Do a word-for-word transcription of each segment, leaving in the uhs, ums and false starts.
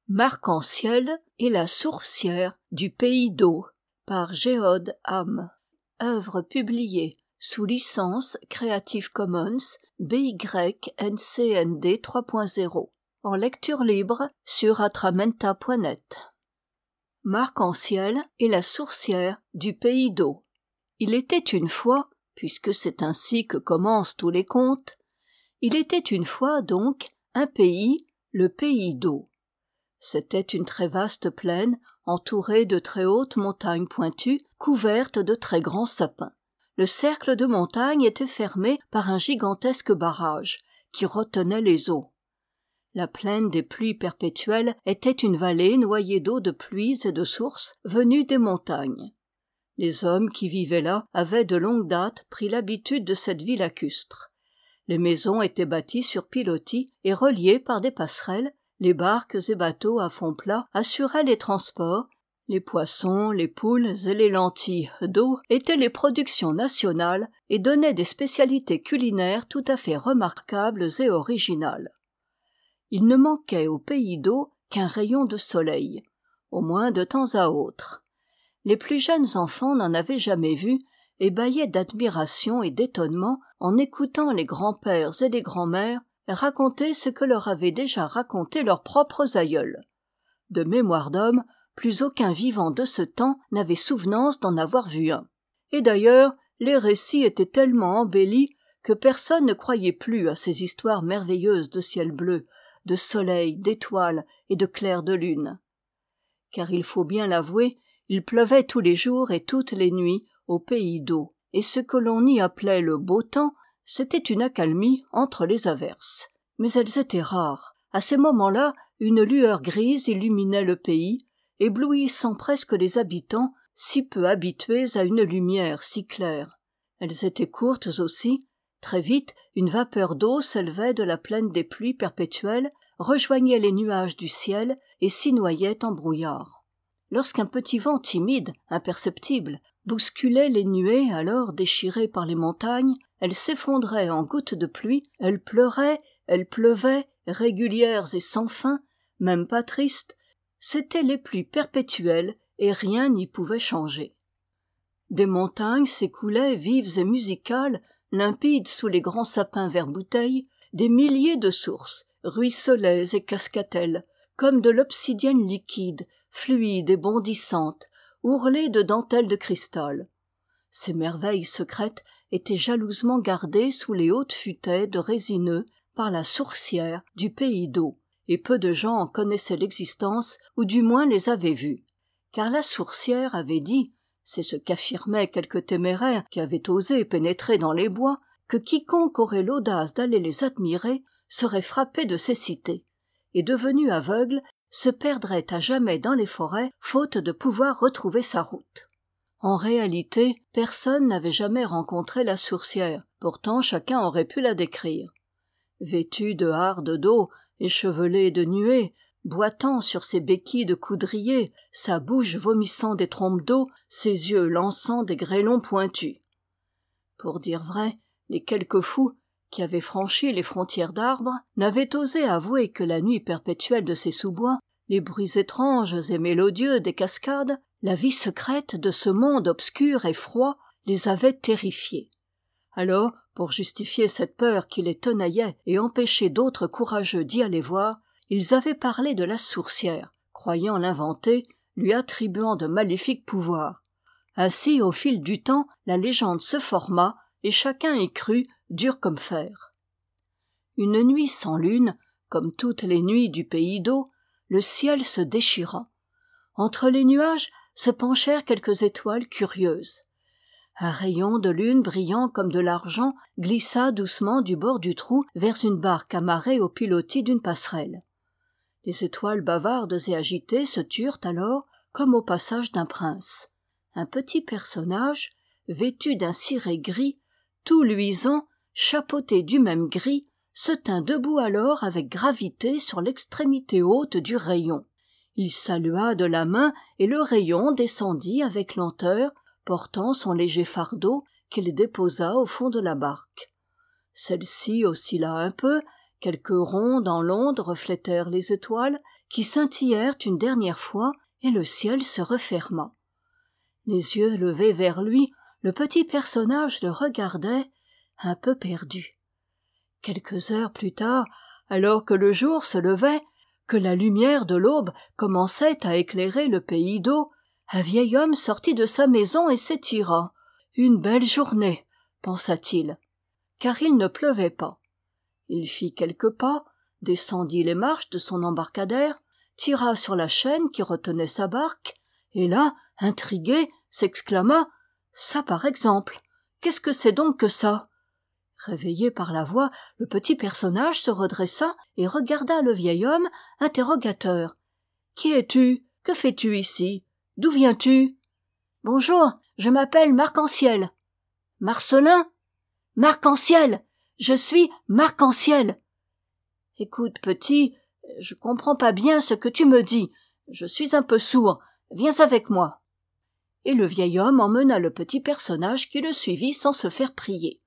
Marc-en-Ciel et la sourcière du pays d'Eau par Géode Ham. Œuvre publiée sous licence Creative Commons B Y N C N D trois point zéro en lecture libre sur atramenta point net. Marc-en-Ciel et la sourcière du pays d'Eau. Il était une fois, puisque c'est ainsi que commencent tous les contes, il était une fois donc un pays, le pays d'Eau. C'était une très vaste plaine, entourée de très hautes montagnes pointues, couvertes de très grands sapins. Le cercle de montagnes était fermé par un gigantesque barrage, qui retenait les eaux. La plaine des pluies perpétuelles était une vallée noyée d'eau de pluies et de sources venues des montagnes. Les hommes qui vivaient là avaient de longue date pris l'habitude de cette vie lacustre. Les maisons étaient bâties sur pilotis et reliées par des passerelles. Les barques et bateaux à fond plat assuraient les transports. Les poissons, les poules et les lentilles d'eau étaient les productions nationales et donnaient des spécialités culinaires tout à fait remarquables et originales. Il ne manquait au pays d'Eau qu'un rayon de soleil, au moins de temps à autre. Les plus jeunes enfants n'en avaient jamais vu et bâillaient d'admiration et d'étonnement en écoutant les grands-pères et les grands-mères raconter ce que leur avaient déjà raconté leurs propres aïeuls. De mémoire d'homme, plus aucun vivant de ce temps n'avait souvenance d'en avoir vu un. Et d'ailleurs, les récits étaient tellement embellis que personne ne croyait plus à ces histoires merveilleuses de ciel bleu, de soleil, d'étoiles et de clairs de lune. Car il faut bien l'avouer, il pleuvait tous les jours et toutes les nuits au pays d'Eau, et ce que l'on y appelait le beau temps, c'était une accalmie entre les averses. Mais elles étaient rares. À ces moments-là, une lueur grise illuminait le pays, éblouissant presque les habitants, si peu habitués à une lumière si claire. Elles étaient courtes aussi. Très vite, une vapeur d'eau s'élevait de la plaine des pluies perpétuelles, rejoignait les nuages du ciel et s'y noyait en brouillard. Lorsqu'un petit vent timide, imperceptible, bousculait les nuées alors déchirées par les montagnes, elles s'effondraient en gouttes de pluie, elles pleuraient, elles pleuvaient, régulières et sans fin, même pas tristes, c'étaient les pluies perpétuelles et rien n'y pouvait changer. Des montagnes s'écoulaient vives et musicales, limpides sous les grands sapins vert-bouteille, des milliers de sources ruisselaient et cascatelles, comme de l'obsidienne liquide, fluide et bondissante, ourlée de dentelles de cristal. Ces merveilles secrètes étaient jalousement gardées sous les hautes futaies de résineux par la sourcière du pays d'Eau, et peu de gens en connaissaient l'existence ou du moins les avaient vues. Car la sourcière avait dit, c'est ce qu'affirmaient quelques téméraires qui avaient osé pénétrer dans les bois, que quiconque aurait l'audace d'aller les admirer serait frappé de cécité, et devenu aveugle, se perdrait à jamais dans les forêts, faute de pouvoir retrouver sa route. En réalité, personne n'avait jamais rencontré la sourcière, pourtant chacun aurait pu la décrire. Vêtue de hardes d'eau, échevelée de nuées, boitant sur ses béquilles de coudrier, sa bouche vomissant des trompes d'eau, ses yeux lançant des grêlons pointus. Pour dire vrai, les quelques fous qui avaient franchi les frontières d'arbres n'avaient osé avouer que la nuit perpétuelle de ces sous-bois, les bruits étranges et mélodieux des cascades, la vie secrète de ce monde obscur et froid les avait terrifiés. Alors, pour justifier cette peur qui les tenaillait et empêcher d'autres courageux d'y aller voir, ils avaient parlé de la sourcière, croyant l'inventer, lui attribuant de maléfiques pouvoirs. Ainsi, au fil du temps, la légende se forma et chacun y crut, dur comme fer. Une nuit sans lune, comme toutes les nuits du pays d'Eau, le ciel se déchira. Entre les nuages se penchèrent quelques étoiles curieuses. Un rayon de lune brillant comme de l'argent glissa doucement du bord du trou vers une barque amarrée au pilotis d'une passerelle. Les étoiles bavardes et agitées se turent alors comme au passage d'un prince. Un petit personnage, vêtu d'un ciré gris, tout luisant, chapeauté du même gris, se tint debout alors avec gravité sur l'extrémité haute du rayon. Il salua de la main et le rayon descendit avec lenteur, portant son léger fardeau qu'il déposa au fond de la barque. Celle-ci oscilla un peu, Quelques ronds dans l'onde reflétèrent les étoiles, qui scintillèrent une dernière fois, et le ciel se referma. Les yeux levés vers lui, le petit personnage le regardait, un peu perdu. Quelques heures plus tard, alors que le jour se levait, que la lumière de l'aube commençait à éclairer le pays d'eau, un vieil homme sortit de sa maison et s'étira. Une belle journée, pensa-t-il, car il ne pleuvait pas. Il fit quelques pas, descendit les marches de son embarcadère, tira sur la chaîne qui retenait sa barque, et là, intrigué, s'exclama « Ça par exemple, qu'est-ce que c'est donc que ça ?» Réveillé par la voix, le petit personnage se redressa et regarda le vieil homme, interrogateur. « Qui es-tu ? Que fais-tu ici ? D'où viens-tu ? » ?»« Bonjour, je m'appelle Marc-en-Ciel. »« Marcelin ? Marc-en-Ciel ! Je suis Marc-en-Ciel !»« Écoute, petit, je comprends pas bien ce que tu me dis. Je suis un peu sourd. Viens avec moi. » Et le vieil homme emmena le petit personnage qui le suivit sans se faire prier.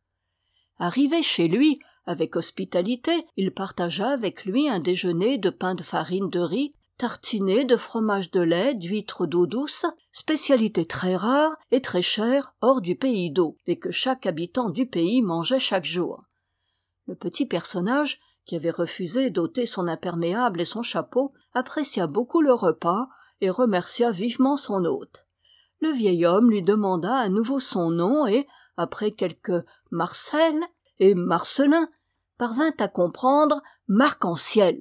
Arrivé chez lui, avec hospitalité, il partagea avec lui un déjeuner de pain de farine de riz, tartiné de fromage de lait, d'huîtres d'eau douce, spécialité très rare et très chère hors du pays d'eau, et que chaque habitant du pays mangeait chaque jour. Le petit personnage, qui avait refusé d'ôter son imperméable et son chapeau, apprécia beaucoup le repas et remercia vivement son hôte. Le vieil homme lui demanda à nouveau son nom et, après quelques « Marcel » et « Marcelin », parvint à comprendre « Marc-en-Ciel ».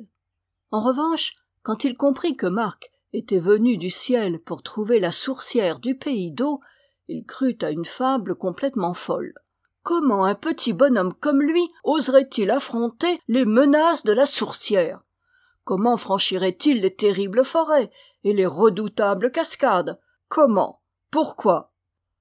En revanche, quand il comprit que Marc était venu du ciel pour trouver la sourcière du pays d'eau, il crut à une fable complètement folle. Comment un petit bonhomme comme lui oserait-il affronter les menaces de la sourcière ? Comment franchirait-il les terribles forêts et les redoutables cascades ? Comment ? Pourquoi ?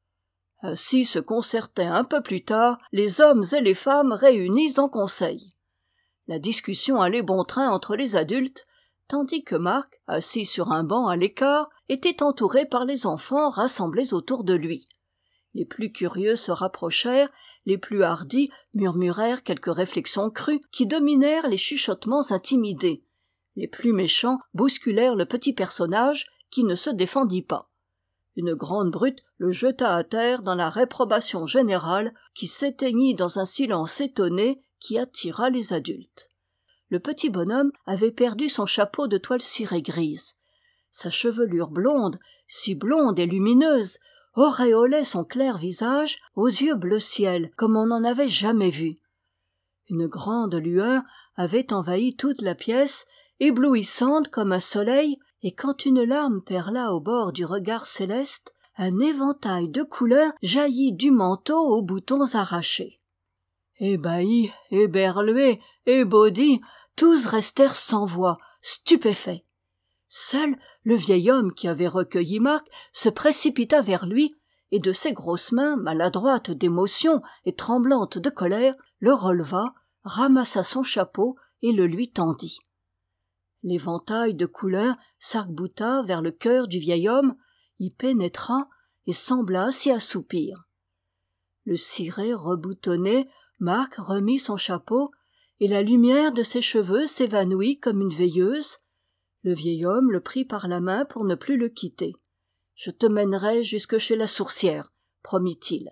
Ainsi se concertaient un peu plus tard les hommes et les femmes réunis en conseil. La discussion allait bon train entre les adultes, tandis que Marc, assis sur un banc à l'écart, était entouré par les enfants rassemblés autour de lui. Les plus curieux se rapprochèrent, les plus hardis murmurèrent quelques réflexions crues qui dominèrent les chuchotements intimidés. Les plus méchants bousculèrent le petit personnage qui ne se défendit pas. Une grande brute le jeta à terre dans la réprobation générale qui s'éteignit dans un silence étonné qui attira les adultes. Le petit bonhomme avait perdu son chapeau de toile cirée grise. Sa chevelure blonde, si blonde et lumineuse, auréolait son clair visage aux yeux bleu ciel comme on n'en avait jamais vu. Une grande lueur avait envahi toute la pièce, éblouissante comme un soleil, et quand une larme perla au bord du regard céleste, un éventail de couleurs jaillit du manteau aux boutons arrachés. Ébahis, éberlués, ébaudis, tous restèrent sans voix, stupéfaits. Seul le vieil homme qui avait recueilli Marc se précipita vers lui, et de ses grosses mains, maladroites d'émotion et tremblantes de colère, le releva, ramassa son chapeau et le lui tendit. L'éventail de couleurs s'arc-bouta vers le cœur du vieil homme, y pénétra et sembla s'y assoupir. Le ciré reboutonné, Marc remit son chapeau, et la lumière de ses cheveux s'évanouit comme une veilleuse. Le vieil homme le prit par la main pour ne plus le quitter. « Je te mènerai jusque chez la sourcière, » promit-il.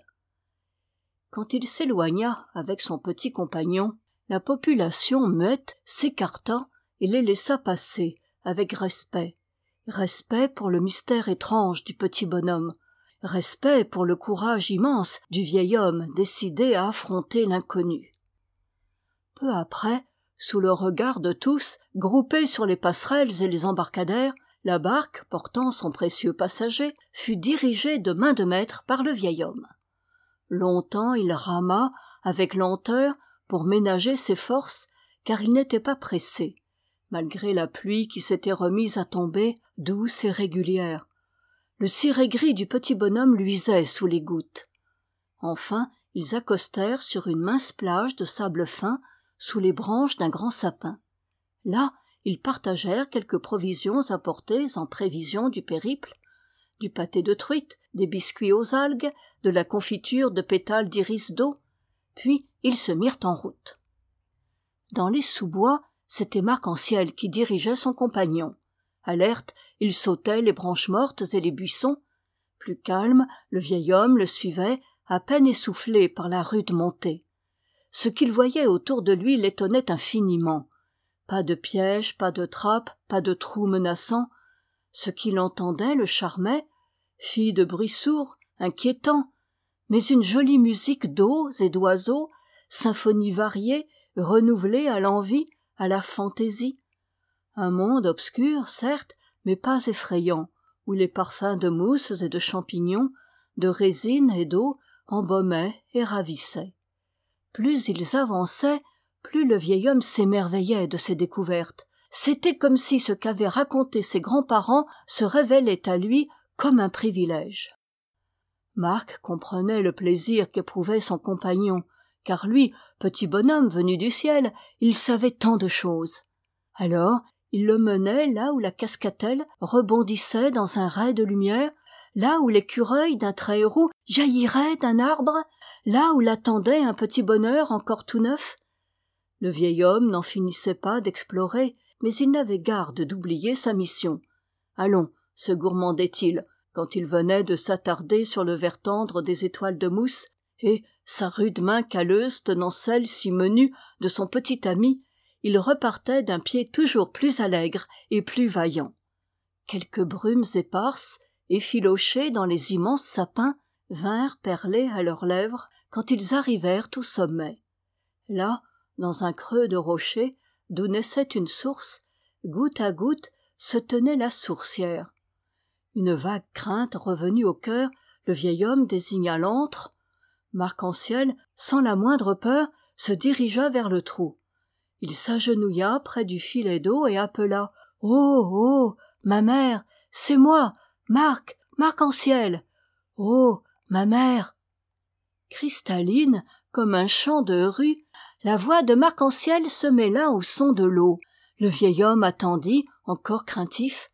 Quand il s'éloigna avec son petit compagnon, la population muette s'écarta et les laissa passer avec respect. Respect pour le mystère étrange du petit bonhomme. Respect pour le courage immense du vieil homme décidé à affronter l'inconnu. Peu après, sous le regard de tous, groupés sur les passerelles et les embarcadères, la barque, portant son précieux passager, fut dirigée de main de maître par le vieil homme. Longtemps il rama, avec lenteur, pour ménager ses forces, car il n'était pas pressé, malgré la pluie qui s'était remise à tomber, douce et régulière. Le ciré gris du petit bonhomme luisait sous les gouttes. Enfin, ils accostèrent sur une mince plage de sable fin, sous les branches d'un grand sapin. Là, ils partagèrent quelques provisions apportées en prévision du périple, du pâté de truite, des biscuits aux algues, de la confiture de pétales d'iris d'eau, puis ils se mirent en route. Dans les sous-bois, c'était Marc-en-Ciel qui dirigeait son compagnon. Alerte, il sautait les branches mortes et les buissons. Plus calme, le vieil homme le suivait, à peine essoufflé par la rude montée. Ce qu'il voyait autour de lui l'étonnait infiniment. Pas de pièges, pas de trappes, pas de trous menaçants. Ce qu'il entendait le charmait, fille de bruits sourds, inquiétants, mais une jolie musique d'eaux et d'oiseaux, symphonie variée, renouvelée à l'envie, à la fantaisie. Un monde obscur, certes, mais pas effrayant, où les parfums de mousses et de champignons, de résine et d'eau embaumaient et ravissaient. Plus ils avançaient, plus le vieil homme s'émerveillait de ces découvertes. C'était comme si ce qu'avaient raconté ses grands-parents se révélait à lui comme un privilège. Marc comprenait le plaisir qu'éprouvait son compagnon, car lui, petit bonhomme venu du ciel, il savait tant de choses. Alors, il le menait là où la cascatelle rebondissait dans un ray de lumière, là où l'écureuil d'un trait roux jaillirait d'un arbre, là où l'attendait un petit bonheur encore tout neuf. Le vieil homme n'en finissait pas d'explorer, mais il n'avait garde d'oublier sa mission. Allons, se gourmandait-il, quand il venait de s'attarder sur le vert tendre des étoiles de mousse, et, sa rude main calleuse tenant celle si menue de son petit ami, il repartait d'un pied toujours plus allègre et plus vaillant. Quelques brumes éparses, effilochées dans les immenses sapins, vinrent perler à leurs lèvres quand ils arrivèrent au sommet. Là, dans un creux de rocher, d'où naissait une source, goutte à goutte se tenait la sourcière. Une vague crainte revenue au cœur, le vieil homme désigna l'antre. Marc-en-Ciel, sans la moindre peur, se dirigea vers le trou. Il s'agenouilla près du filet d'eau et appela « Oh, oh, ma mère, c'est moi, Marc, Marc-en-Ciel. Oh, ma mère !» Cristalline, comme un chant de rue, la voix de Marc-en-Ciel se mêla au son de l'eau. Le vieil homme attendit, encore craintif.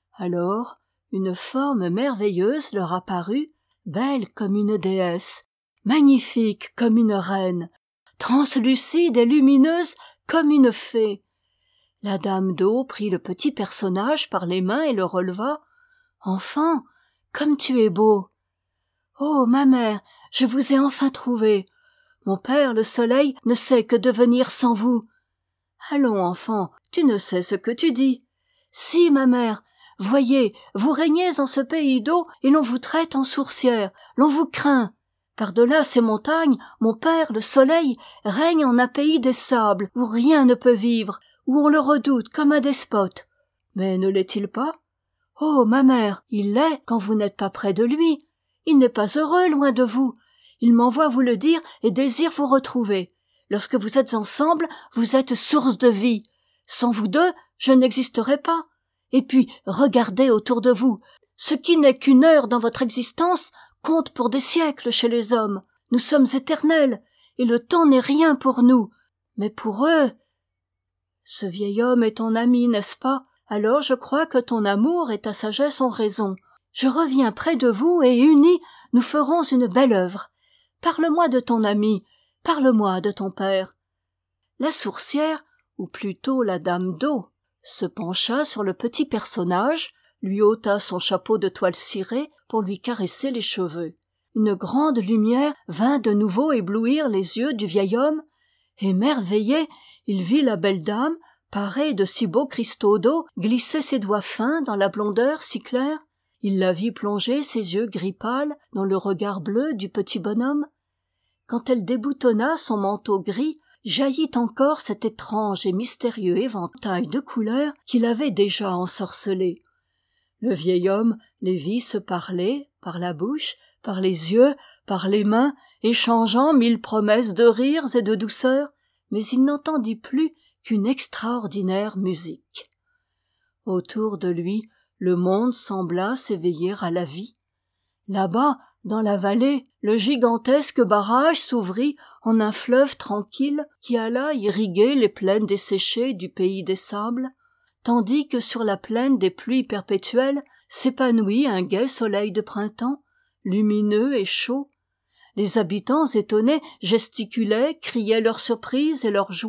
Alors, une forme merveilleuse leur apparut, belle comme une déesse, magnifique comme une reine, translucide et lumineuse comme une fée. La dame d'eau prit le petit personnage par les mains et le releva. « Enfant, comme tu es beau !»« Oh, ma mère, je vous ai enfin trouvé. Mon père, le soleil, ne sait que devenir sans vous. »« Allons, enfant, tu ne sais ce que tu dis. »« Si, ma mère, voyez, vous régnez en ce pays d'eau et l'on vous traite en sourcière, l'on vous craint. Par-delà ces montagnes, mon père, le soleil, règne en un pays des sables où rien ne peut vivre, où on le redoute comme un despote. Mais ne l'est-il pas? Oh, ma mère, il l'est quand vous n'êtes pas près de lui. Il n'est pas heureux loin de vous. Il m'envoie vous le dire et désire vous retrouver. Lorsque vous êtes ensemble, vous êtes source de vie. Sans vous deux, je n'existerais pas. Et puis, regardez autour de vous. Ce qui n'est qu'une heure dans votre existence compte pour des siècles chez les hommes. Nous sommes éternels, et le temps n'est rien pour nous. Mais pour eux... Ce vieil homme est ton ami, n'est-ce pas? Alors je crois que ton amour et ta sagesse ont raison. Je reviens près de vous et unis, nous ferons une belle œuvre. Parle-moi de ton ami, parle-moi de ton père. La sourcière, ou plutôt la dame d'eau, se pencha sur le petit personnage, lui ôta son chapeau de toile cirée pour lui caresser les cheveux. Une grande lumière vint de nouveau éblouir les yeux du vieil homme. Émerveillé, il vit la belle dame, parée de si beaux cristaux d'eau, glisser ses doigts fins dans la blondeur si claire. Il la vit plonger ses yeux gris pâles dans le regard bleu du petit bonhomme. Quand elle déboutonna son manteau gris, jaillit encore cet étrange et mystérieux éventail de couleurs qui l'avait déjà ensorcelé. Le vieil homme les vit se parler, par la bouche, par les yeux, par les mains, échangeant mille promesses de rires et de douceur, mais il n'entendit plus qu'une extraordinaire musique. Autour de lui, le monde sembla s'éveiller à la vie. Là-bas, dans la vallée, le gigantesque barrage s'ouvrit en un fleuve tranquille qui alla irriguer les plaines desséchées du pays des sables, tandis que sur la plaine des pluies perpétuelles s'épanouit un gai soleil de printemps, lumineux et chaud. Les habitants étonnés gesticulaient, criaient leur surprise et leur joie,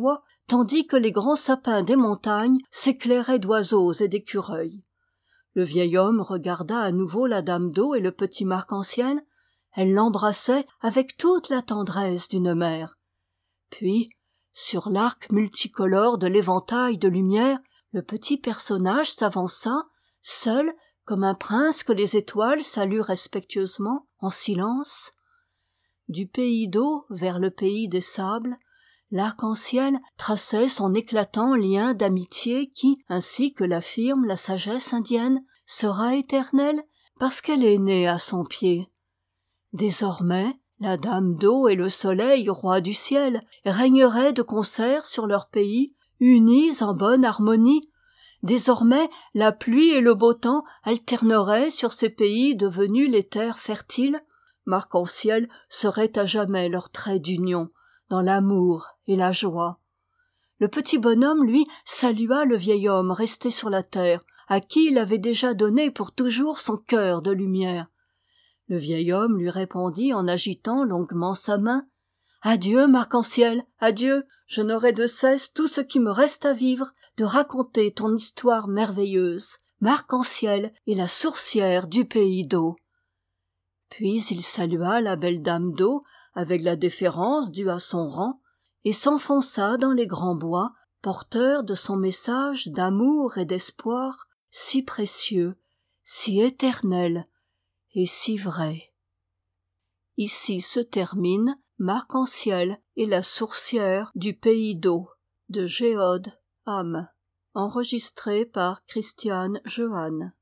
tandis que les grands sapins des montagnes s'éclairaient d'oiseaux et d'écureuils. Le vieil homme regarda à nouveau la dame d'eau et le petit Marc-en-Ciel. Elle l'embrassait avec toute la tendresse d'une mère. Puis, sur l'arc multicolore de l'éventail de lumière, le petit personnage s'avança, seul, comme un prince que les étoiles saluent respectueusement, en silence. Du pays d'eau vers le pays des sables, l'arc-en-ciel traçait son éclatant lien d'amitié qui, ainsi que l'affirme la sagesse indienne, sera éternel parce qu'elle est née à son pied. Désormais, la dame d'eau et le soleil, roi du ciel, régneraient de concert sur leur pays, unis en bonne harmonie. Désormais, la pluie et le beau temps alterneraient sur ces pays devenus les terres fertiles. Marc-en-Ciel serait à jamais leur trait d'union, dans l'amour et la joie. Le petit bonhomme, lui, salua le vieil homme resté sur la terre, à qui il avait déjà donné pour toujours son cœur de lumière. Le vieil homme lui répondit en agitant longuement sa main. « Adieu, Marc-en-Ciel, adieu, je n'aurai de cesse tout ce qui me reste à vivre de raconter ton histoire merveilleuse, Marc-en-Ciel et la sourcière du pays d'eau. » Puis il salua la belle dame d'eau avec la déférence due à son rang et s'enfonça dans les grands bois, porteur de son message d'amour et d'espoir si précieux, si éternel et si vrai. Ici se termine Marc-en-Ciel et la sourcière du pays d'eau de Géode Ham, enregistré par Christiane Jehanne.